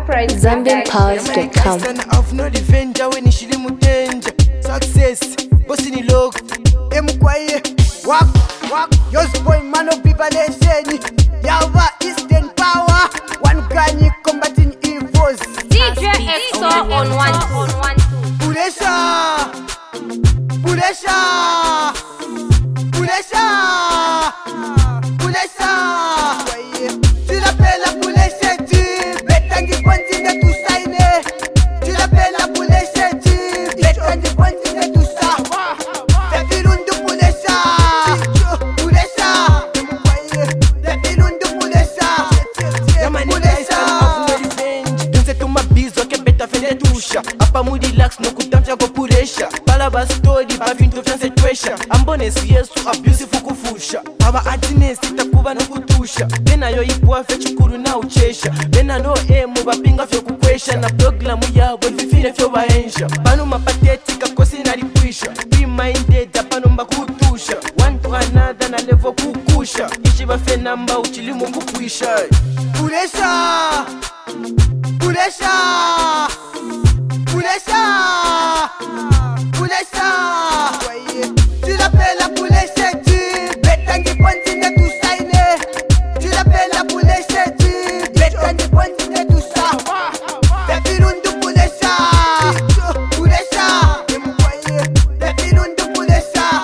ZambianPowers.com. Of no revenge when you shili mutenja. Success, bossy ni logo. Mkwaye, wak, yours boy man of people Yava Eastern Power, one guy combating evils. DJ EXO on one. Pulesha, Tilapela pulesha ti, betangi pontine tu saine. Tilapela pulesha ti, betangi pontine tu sa. Tepilundu pulesha, tepilundu pulesha. Yamani guys of no revenge. Dunse tuma bizo ke beta fede tusha. Apa mu relax no kutamcha go pulesha. Palaba story ba vinto fiance twesha. Ambone yesu abuse fukufusha. Aba adines itakuba no kutusha. Bena yo ipwa fe chukuru na uchesha. Bena no emu bapinga fyo kukwesha. Na programu yabo vifine fyo baensha. Banu mapatetika kosi na rikwisha. Be minded apano mbakutusha. One to another na level kukusha. Ishi bafe namba uchilimu mbukuisha. Pulesha, tilapela pulesha ti, betangi pontine tu saine. Tilapela pulesha ti, betangi pontine tu sa. Tepilundu pulesha, tepilundu pulesha.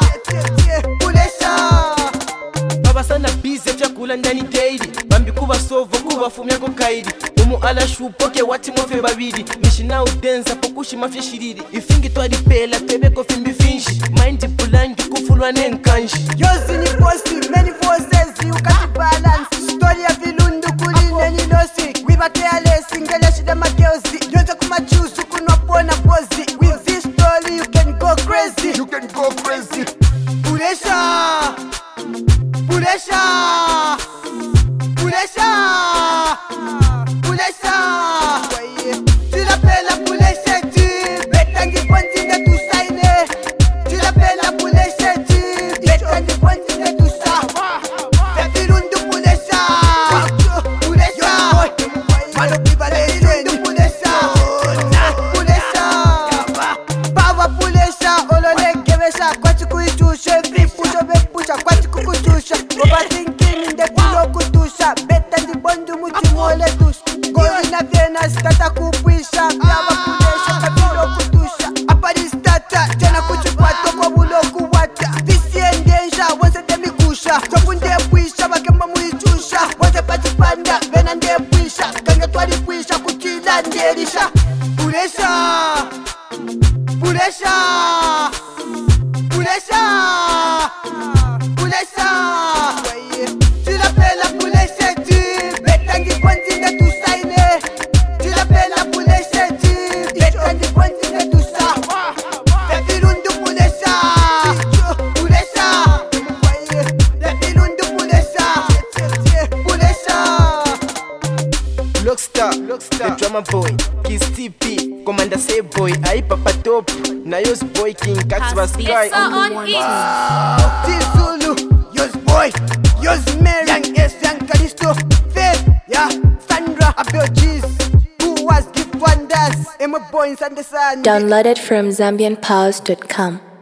Baba sana busy vyakula ndani daily. Bambi kuba sovo kuba fumya ko kaidi. Umu ala shupoke wati mwafe babidi. Mishina udenza pokushi mafya shiridi. Ifingi twadi pela tebe ko fimbi finshi. Mind pulangi kufulwa nenkanshi. Yozi ni posti, many forces, you can't balance. Story ya vilundu kuline ni losi. Wiba careless, ingele shida makeozi. Yoza kumachusu kunwapona bozi. With this story you can go crazy. Pulesha. Tilapela pulesha ti, betangi pontine tu saine. Tilapela pulesha ti, betangi pontine tu sa. Tepilundu pulesha. Mano pipa leyeni pulesha. Power pulesha, olole kevesha. Kwachi kuichusha, free pusha, back pusha. Kwachi kukuchusha, overthinking in the pillow kutusha. Betangi bondu muti mole tusha. Goli na Venus kata kupwisha. Power pulesha, kabilo kutusha. Apari stata, tena kuchupata kwa bulo kuwata. Visi endensha, wanse demikusha. Chokunde pwisha, bakemba muichusha. Wanse patipanda, vena nde pwisha. Kange twali pwisha, kuchila nderisha. Pulesha. Tilapela pulesha ti, betangi pontine tu saine. Tilapela pulesha ti, betangi pontine tu sa. Tepilundu pulesha. Tepilundu pulesha. Lockstar, the drama boy, Kiss TP, Commander Say Boy, I Papa Top, Nayos Boy King, Katswa Sky. EXO on it. T-Zulu, yours Mary, Young S, Young Callisto, Faith, yeah, Sandra, Abel G's, who was gift wonders, and my boys and the sun. Downloaded from ZambianPowers.com.